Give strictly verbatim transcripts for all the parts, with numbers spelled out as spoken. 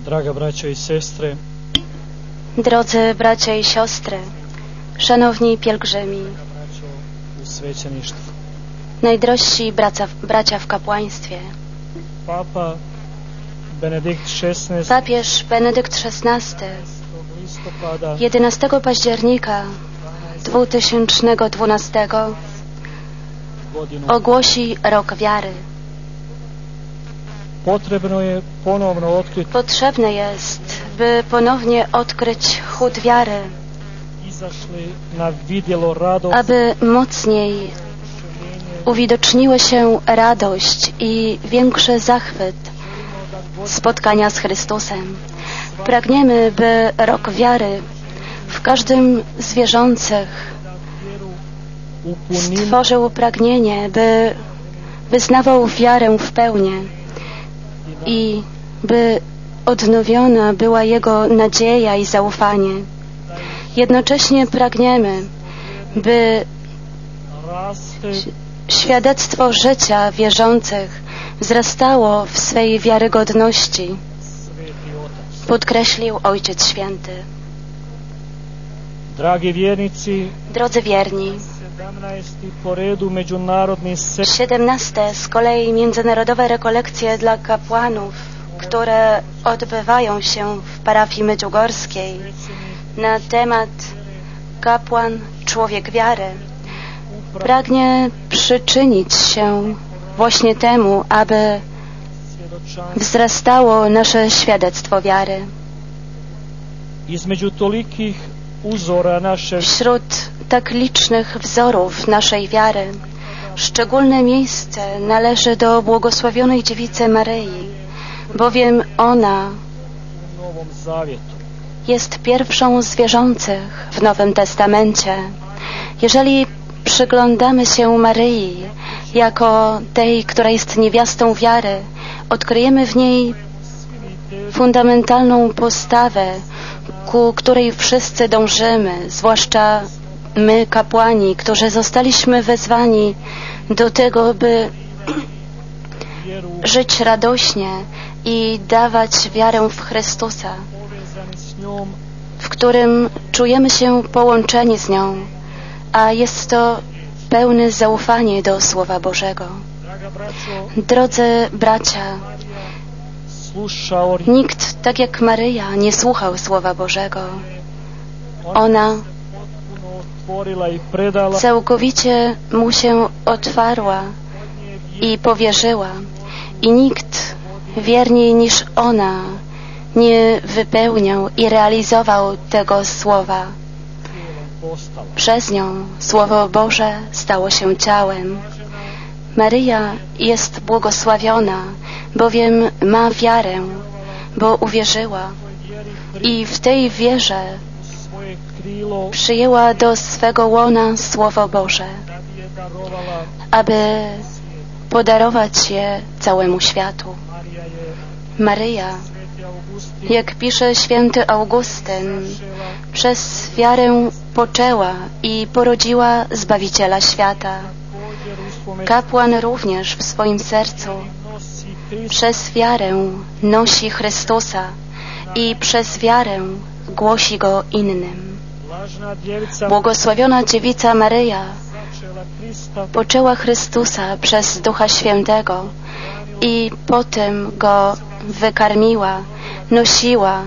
Draga braćo i sestre, Drodzy bracia i siostry, szanowni pielgrzymi, braćo u svećeništvu, najdrożsi bracia, bracia w kapłaństwie, Papa Benedykt szesnasty papież Benedykt szesnasty listopada jedenastego października dwa tysiące dwunastego godinu ogłosi rok wiary. potrebno je ponovno otkriti Potrzebne jest, by ponownie odkryć chód wiary, izašli na vidjelo radost, aby mocniej uwidoczniły się radość i większy zachwyt spotkania z Chrystusem. Pragniemy, by rok wiary w każdym z wierzących upunil stworzył pragnienie, by wyznawał wiarę w pełni i by odnowiona była jego nadzieja i zaufanie. Jednocześnie pragniemy, by raste świadectwo życia wierzących wzrastało w swej wiarygodności, Sveti Otac. podkreślił Ojciec Święty. Dragi vjernici, Drodzy wierni, sedamnaesti po redu međunarodni se siedemnaste z kolei międzynarodowe rekolekcje dla kapłanów, które odbywają się w parafii medjugorskiej na temat kapłan, człowiek wiary, pragnie przyczynić się właśnie temu, aby svjedočanstvo wzrastało nasze świadectwo wiary. između tolikih uzora naše Wśród tak licznych wzorów naszej wiary szczególne miejsce należy do błogosławionej dziewicy Maryi, bowiem ona u Novom Zavjetu. jest pierwszą z wierzących w Nowym Testamencie. Jeżeli przyglądamy się Maryi jako tej, która jest niewiastą wiary, odkryjemy w niej fundamentalną postawę, ku której wszyscy dążymy, zwłaszcza my, kapłani, którzy zostaliśmy wezwani do tego, by Vjeru żyć radośnie i dawać wiarę w Chrystusa, povezani s njom w którym czujemy się połączeni z nią, a jest to pełne zaufanie do Słowa Bożego. Draga braćo, Drodzy bracia, slušao nikt tak jak Maryja nie słuchał Słowa Bożego. Ona potpuno otvorila i predala całkowicie mu się otwarła i powierzyła, i nikt wierniej niż ona nie wypełniał i realizował tego Słowa. postala. Przez nią Słowo Boże stało się ciałem. Maryja jest błogosławiona, bowiem ma wiarę, bo uwierzyła i w tej wierze Svoje krilo przyjęła do swego łona Słowo Boże, da bi je darovala. aby podarować je całemu światu. Marija je, Maryja, Sveti Augustin, jak pisze święty Augustyn, przez wiarę poczęła i porodziła Zbawiciela świata. također u svome Kapłan również w swoim sercu nosi Krista przez wiarę nosi Chrystusa i przez wiarę głosi Go innym. lažna djevica Błogosławiona dziewica Maryja začela Krista poczęła Chrystusa przez Ducha Świętego i potem Go wykarmiła, nosiła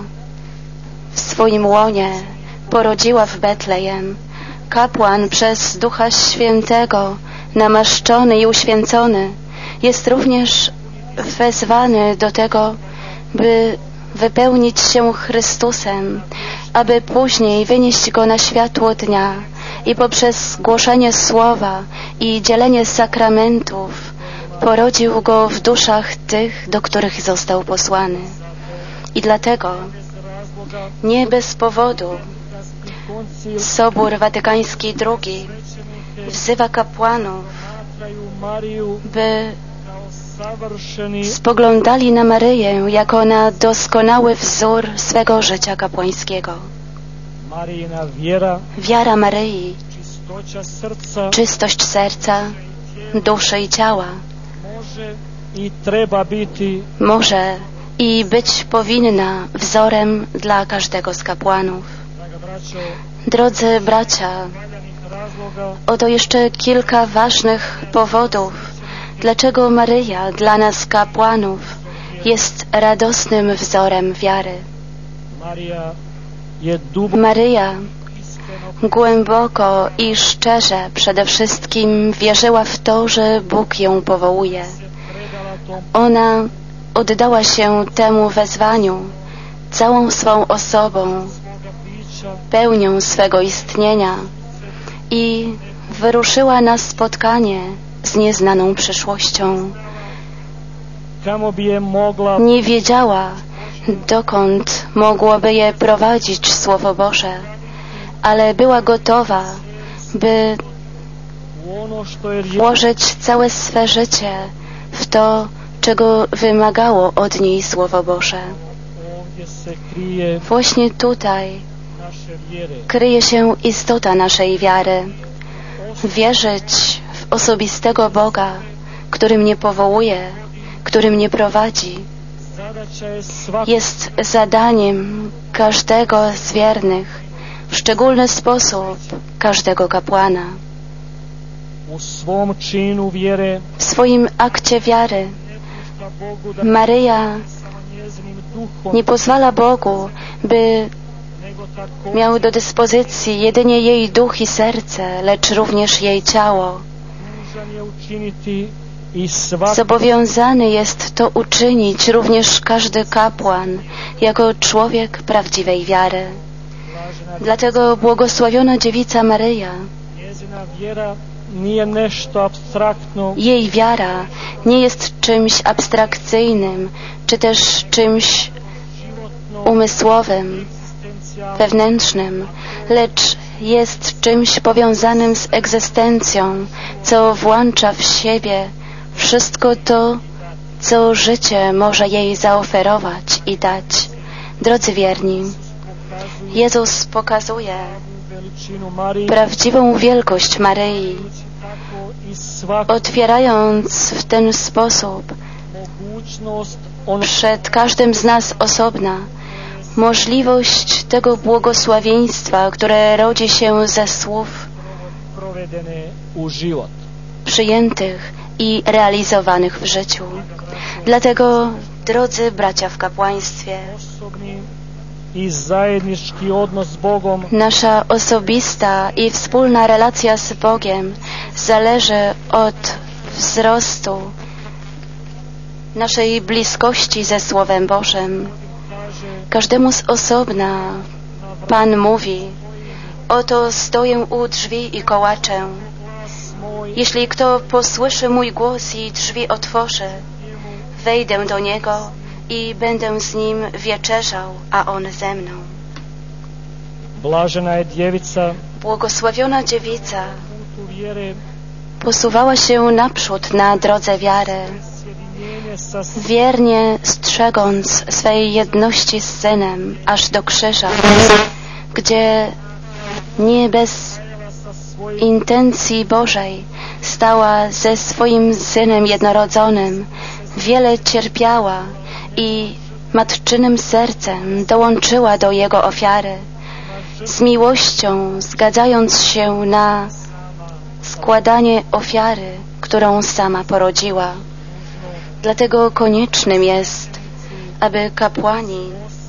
w swoim łonie, porodziła w Betlejem. Kapłan przez Ducha Świętego, namaszczony i uświęcony, jest również wezwany do tego, by wypełnić się Chrystusem, aby później wynieść Go na światło dnia i poprzez głoszenie Słowa i dzielenie sakramentów porodził Go w duszach tych, do których został posłany. I dlatego razloga nie bez powodu Vatikanski koncil Sobór Watykański drugi wzywa kapłanów, smatraju Mariju by kao savršeni spoglądali na Maryję jako na doskonały wzór swego życia kapłańskiego. Marijina vjera, Wiara Maryi, čistoća srca czystość serca, duszy i ciała može i treba biti może i być powinna wzorem dla każdego z kapłanów. Drodzy bracia, oto jeszcze kilka ważnych powodów, dlaczego Maryja dla nas kapłanów jest radosnym wzorem wiary. Maryja głęboko i szczerze przede wszystkim wierzyła w to, że Bóg ją powołuje. Ona oddała się temu wezwaniu całą swą osobą, pełnią swego istnienia i wyruszyła na spotkanie z nieznaną przyszłością. Nie wiedziała, dokąd mogłoby je prowadzić Słowo Boże, ale była gotowa, by włożyć całe swe życie w to, czego wymagało od niej Słowo Boże. Właśnie tutaj kryje się istota naszej wiary. Wierzyć w osobistego Boga, który mnie powołuje, który mnie prowadzi, jest zadaniem każdego z wiernych, w szczególny sposób każdego kapłana. W swoim akcie wiary Maryja nie pozwala Bogu, by miał do dyspozycji jedynie jej duch i serce, lecz również jej ciało. Zobowiązany jest to uczynić również każdy kapłan, jako człowiek prawdziwej wiary. Dlatego błogosławiona dziewica Maryja, jej wiara nie jest czymś abstrakcyjnym, czy też czymś umysłowym, wewnętrznym, lecz jest czymś powiązanym z egzystencją, co włącza w siebie wszystko to, co życie może jej zaoferować i dać. Drodzy wierni, Jezus pokazuje prawdziwą wielkość Maryi, otwierając w ten sposób przed każdym z nas osobna możliwość tego błogosławieństwa, które rodzi się ze słów przyjętych i realizowanych w życiu. Dlatego, drodzy bracia w kapłaństwie, nasza osobista i wspólna relacja z Bogiem zależy od wzrostu naszej bliskości ze Słowem Bożym. Każdemu z osobna Pan mówi: oto stoję u drzwi i kołaczę. Jeśli kto posłyszy mój głos i drzwi otworzy, wejdę do niego i będę z nim wieczerzał, a on ze mną. Błogosławiona dziewica posuwała się naprzód na drodze wiary, wiernie strzegąc swej jedności z Synem aż do krzyża, gdzie nie bez intencji Bożej stała ze swoim Synem jednorodzonym, wiele cierpiała i matczynym sercem dołączyła do Jego ofiary, z miłością zgadzając się na składanie ofiary, którą sama porodziła. Dlatego koniecznym jest, aby kapłani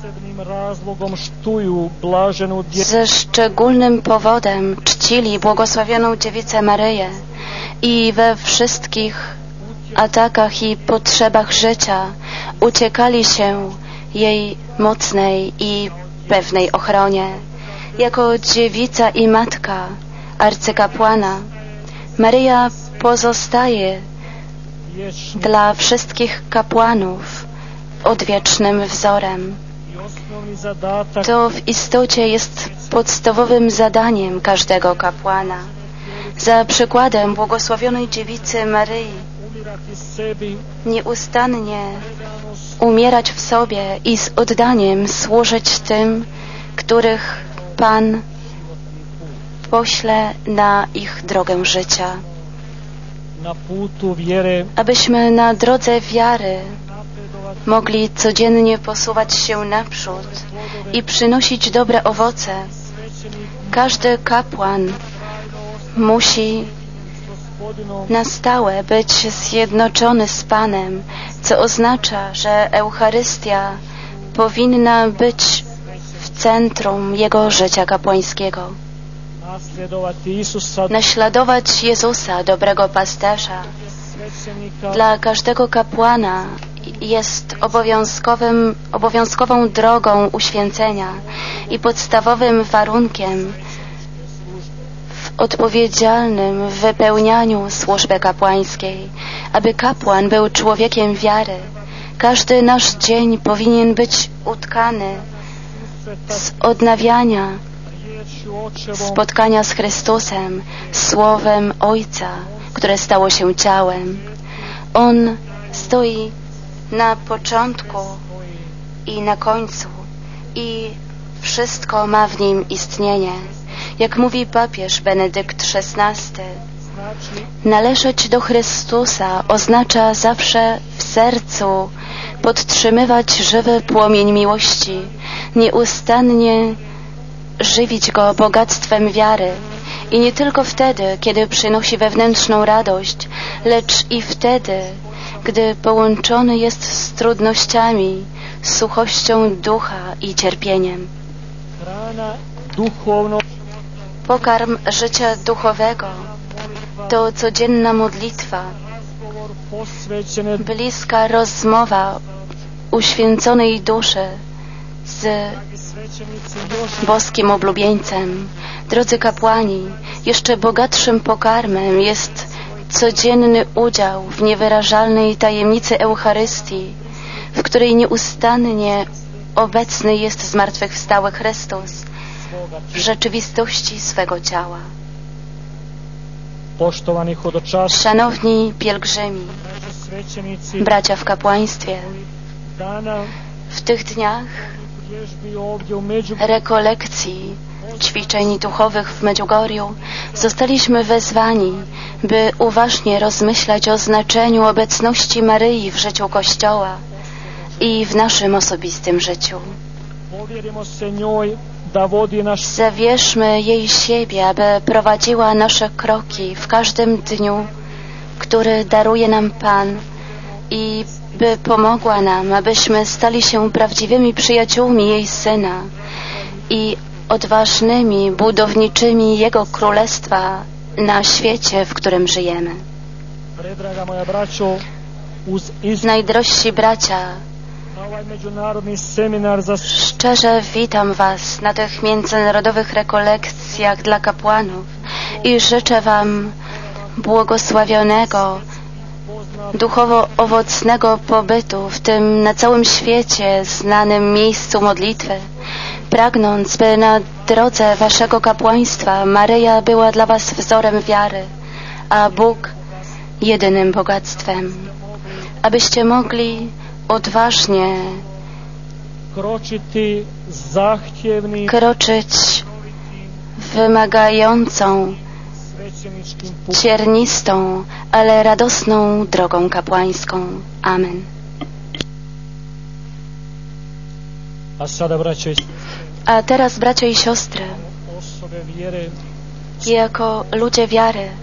ze szczególnym powodem czcili błogosławioną dziewicę Maryję i we wszystkich atakach i potrzebach życia uciekali się jej mocnej i pewnej ochronie. Jako dziewica i matka arcykapłana Maryja pozostaje dla wszystkich kapłanów odwiecznym wzorem. To w istocie jest podstawowym zadaniem każdego kapłana. Za przykładem błogosławionej dziewicy Maryi nieustannie umierać w sobie i z oddaniem służyć tym, których Pan pośle na ich drogę życia. Abyśmy na drodze wiary mogli codziennie posuwać się naprzód i przynosić dobre owoce. Każdy kapłan musi na stałe być zjednoczony z Panem, co oznacza, że Eucharystia powinna być w centrum jego życia kapłańskiego. Naśladować Jezusa, dobrego pasterza, dla każdego kapłana jest obowiązkowym, obowiązkową drogą uświęcenia i podstawowym warunkiem w odpowiedzialnym wypełnianiu służby kapłańskiej. Aby kapłan był człowiekiem wiary, każdy nasz dzień powinien być utkany z odnawiania spotkania z Chrystusem, Słowem Ojca, które stało się ciałem. On stoi na początku i na końcu i wszystko ma w nim istnienie. Jak mówi papież Benedykt szesnasty, należeć do Chrystusa oznacza zawsze w sercu podtrzymywać żywy płomień miłości, nieustannie żywić go bogactwem wiary i nie tylko wtedy, kiedy przynosi wewnętrzną radość, lecz i wtedy, gdy połączony jest z trudnościami, suchością ducha i cierpieniem. Pokarm życia duchowego to codzienna modlitwa, bliska rozmowa uświęconej duszy z boskim oblubieńcem. Drodzy kapłani, jeszcze bogatszym pokarmem jest codzienny udział w niewyrażalnej tajemnicy Eucharystii, w której nieustannie obecny jest zmartwychwstały Chrystus w rzeczywistości swego ciała. Szanowni pielgrzymi, bracia w kapłaństwie, w tych dniach rekolekcji, ćwiczeń duchowych w Medjugorju zostaliśmy wezwani, by uważnie rozmyślać o znaczeniu obecności Maryi w życiu Kościoła i w naszym osobistym życiu. Zawierzmy jej siebie, aby prowadziła nasze kroki w każdym dniu, który daruje nam Pan, i by pomogła nam, abyśmy stali się prawdziwymi przyjaciółmi jej Syna i odważnymi budowniczymi Jego Królestwa na świecie, w którym żyjemy. Najdrożsi bracia, szczerze witam Was na tych międzynarodowych rekolekcjach dla kapłanów i życzę Wam błogosławionego, duchowo owocnego pobytu w tym na całym świecie znanym miejscu modlitwy, pragnąc, by na drodze Waszego kapłaństwa Maryja była dla Was wzorem wiary, a Bóg jedynym bogactwem, abyście mogli odważnie kroczyć wymagającą, ciernistą, ale radosną drogą kapłańską. Amen. A teraz, bracia i siostry, jako ludzie wiary,